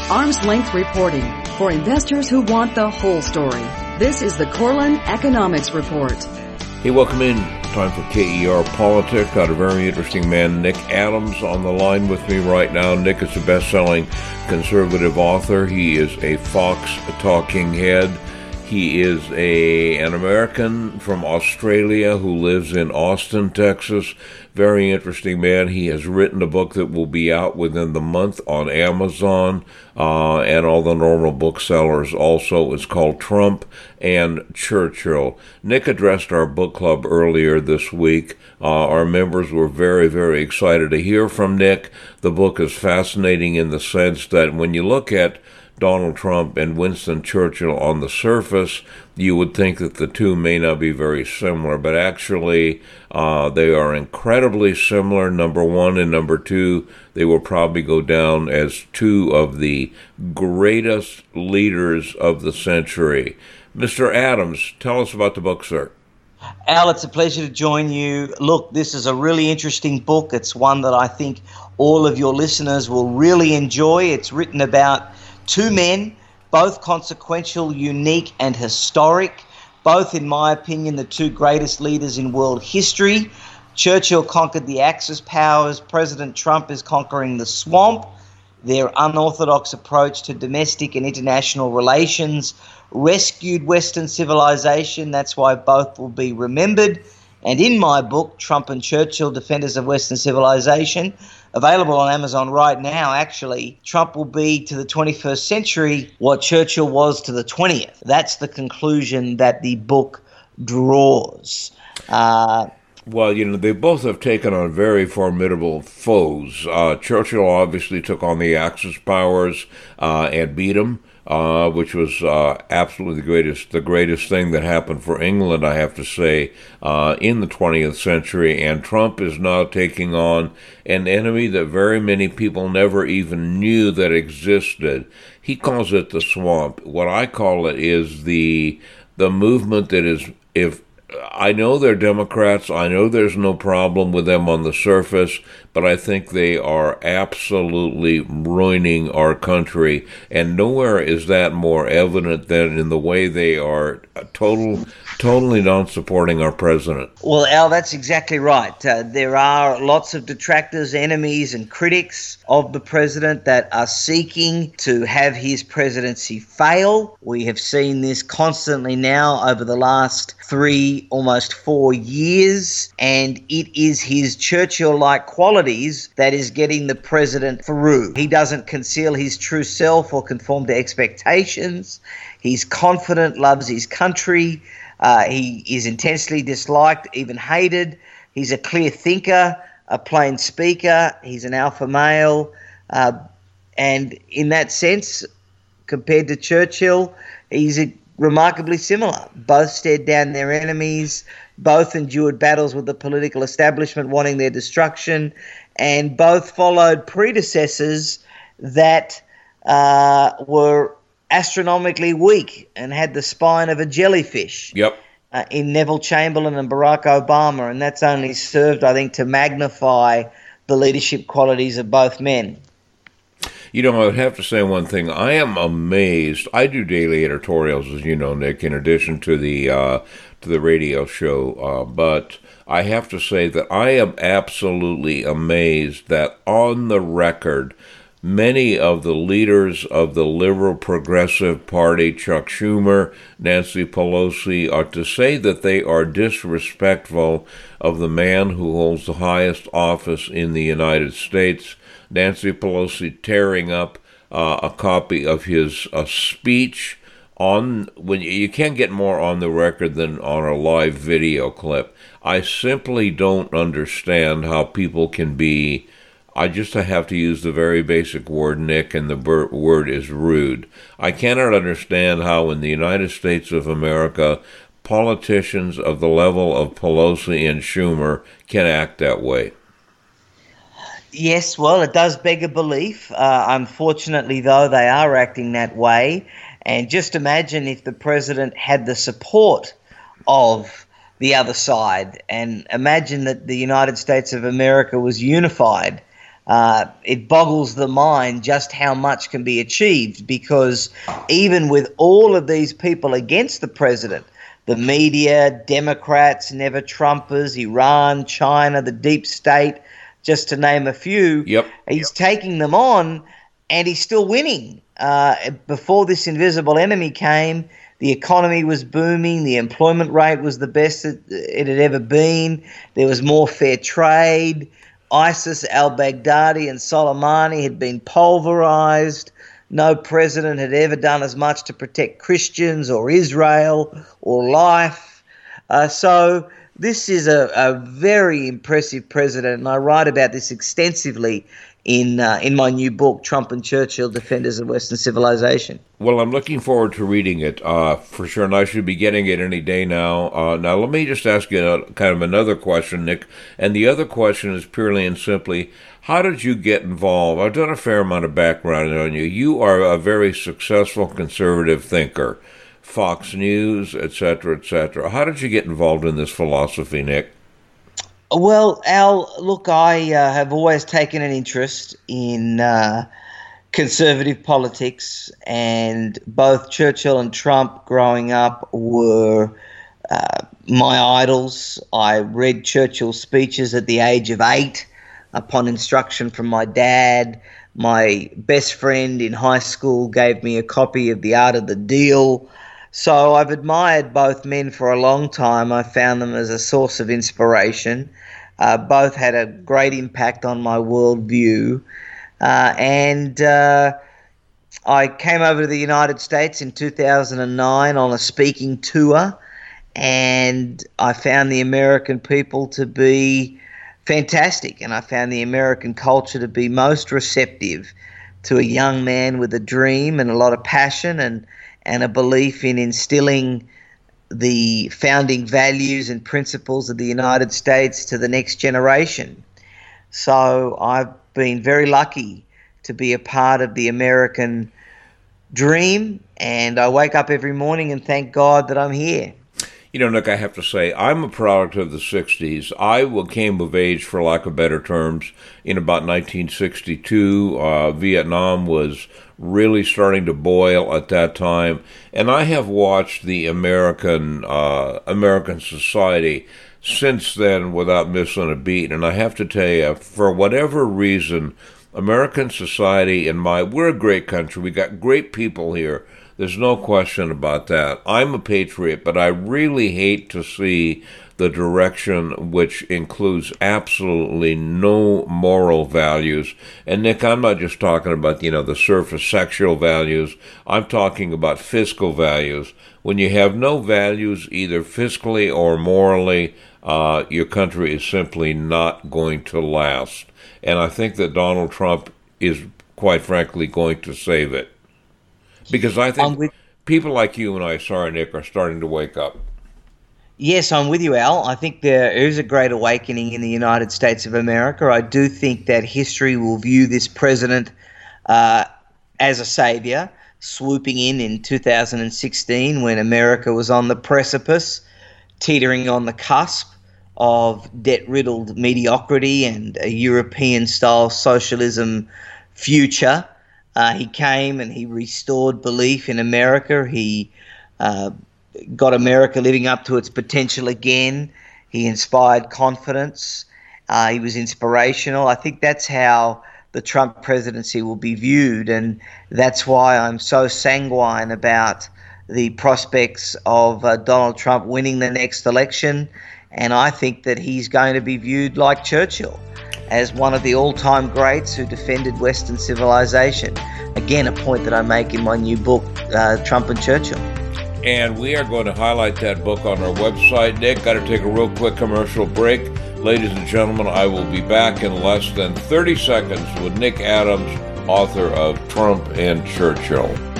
Arm's length reporting for investors who want the whole story. This is the Corlin Economics Report. Hey, welcome in. Time for KER Politics. Got a very interesting man, Nick Adams, on the line with me right now. Nick is a best-selling conservative author. He is a Fox talking head. He is an American from Australia who lives in Austin, Texas. Very interesting man. He has written a book that will be out within the month on Amazon and all the normal booksellers also. It's called Trump and Churchill. Nick addressed our book club earlier this week. Our members were very, very excited to hear from Nick. The book is fascinating in the sense that when you look at Donald Trump and Winston Churchill on the surface, you would think that the two may not be very similar, but actually they are incredibly similar, number one, and number two, they will probably go down as two of the greatest leaders of the century. Mr. Adams, tell us about the book, sir. Al, it's a pleasure to join you. Look, this is a really interesting book. It's one that I think all of your listeners will really enjoy. It's written about two men, both consequential, unique, and historic, both, in my opinion, the two greatest leaders in world history. Churchill conquered the Axis powers. President Trump is conquering the swamp. Their unorthodox approach to domestic and international relations rescued Western civilization. That's why both will be remembered. And in my book, Trump and Churchill, Defenders of Western Civilization, available on Amazon right now, actually, Trump will be to the 21st century what Churchill was to the 20th. That's the conclusion that the book draws. Well, they both have taken on very formidable foes. Churchill obviously took on the Axis powers and beat them. Which was absolutely the greatest thing that happened for England, I have to say, in the 20th century. And Trump is now taking on an enemy that very many people never even knew that existed. He calls it the swamp. What I call it is the movement that is, if I know they're Democrats, I know there's no problem with them on the surface, but I think they are absolutely ruining our country, and nowhere is that more evident than in the way they are totally not supporting our president. Well, Al, that's exactly right. There are lots of detractors, enemies, and critics of the president that are seeking to have his presidency fail. We have seen this constantly now over the last almost 4 years, and it is his Churchill-like qualities that is getting the president through. He doesn't conceal his true self or conform to expectations. He's confident, loves his country. He is intensely disliked, even hated. He's a clear thinker, a plain speaker. He's an alpha male. And in that sense, compared to Churchill, he's remarkably similar. Both stared down their enemies, both endured battles with the political establishment wanting their destruction, and both followed predecessors that were astronomically weak and had the spine of a jellyfish. Yep. In Neville Chamberlain and Barack Obama, and that's only served, I think, to magnify the leadership qualities of both men. I would have to say one thing. I am amazed. I do daily editorials, as you know, Nick, in addition to the radio show. But I have to say that I am absolutely amazed that on the record, many of the leaders of the Liberal Progressive Party, Chuck Schumer, Nancy Pelosi, are to say that they are disrespectful of the man who holds the highest office in the United States. Nancy Pelosi tearing up a copy of his speech when you can't get more on the record than on a live video clip. I simply don't understand how people can be. I just have to use the very basic word, Nick, and the word is rude. I cannot understand how in the United States of America, politicians of the level of Pelosi and Schumer can act that way. Yes, well, it does beg a belief. Unfortunately, though, they are acting that way. And just imagine if the president had the support of the other side, and imagine that the United States of America was unified it boggles the mind just how much can be achieved, because even with all of these people against the president, the media, Democrats, never Trumpers, Iran, China, the deep state, just to name a few, he's taking them on and he's still winning. Before this invisible enemy came, the economy was booming. The employment rate was the best it had ever been. There was more fair trade. ISIS, al-Baghdadi and Soleimani had been pulverized. No president had ever done as much to protect Christians or Israel or life. So this is a very impressive president, and I write about this extensively in my new book, Trump and Churchill, Defenders of Western Civilization. Well, I'm looking forward to reading it for sure, and I should be getting it any day now. Now, let me just ask you kind of another question, Nick, and the other question is purely and simply, how did you get involved? I've done a fair amount of background on you. You are a very successful conservative thinker, Fox News, etc., etc. How did you get involved in this philosophy, Nick? Well, Al, look, I have always taken an interest in conservative politics, and both Churchill and Trump growing up were my idols. I read Churchill's speeches at the age of 8 upon instruction from my dad. My best friend in high school gave me a copy of The Art of the Deal. So I've admired both men for a long time. I found them as a source of inspiration. Both had a great impact on my worldview. And I came over to the United States in 2009 on a speaking tour, and I found the American people to be fantastic, and I found the American culture to be most receptive to a young man with a dream and a lot of passion and a belief in instilling the founding values and principles of the United States to the next generation. So I've been very lucky to be a part of the American dream, and I wake up every morning and thank God that I'm here. You know, Nick, I have to say, I'm a product of the 60s. I came of age, for lack of better terms, in about 1962. Vietnam was really starting to boil at that time. And I have watched the American society since then without missing a beat. And I have to tell you, for whatever reason, American society we're a great country. We got great people here. There's no question about that. I'm a patriot, but I really hate to see the direction which includes absolutely no moral values. And Nick, I'm not just talking about, the surface sexual values. I'm talking about fiscal values. When you have no values, either fiscally or morally, your country is simply not going to last. And I think that Donald Trump is, quite frankly, going to save it. Because I think people like you and I, sorry, Nick, are starting to wake up. Yes, I'm with you, Al. I think there is a great awakening in the United States of America. I do think that history will view this president as a savior, swooping in 2016 when America was on the precipice, teetering on the cusp of debt-riddled mediocrity and a European-style socialism future. He came and he restored belief in America. He got America living up to its potential again. He inspired confidence. He was inspirational. I think that's how the Trump presidency will be viewed, and that's why I'm so sanguine about the prospects of Donald Trump winning the next election. And I think that he's going to be viewed like Churchill, as one of the all-time greats who defended Western civilization. Again, a point that I make in my new book, Trump and Churchill. And we are going to highlight that book on our website. Nick, got to take a real quick commercial break. Ladies and gentlemen, I will be back in less than 30 seconds with Nick Adams, author of Trump and Churchill.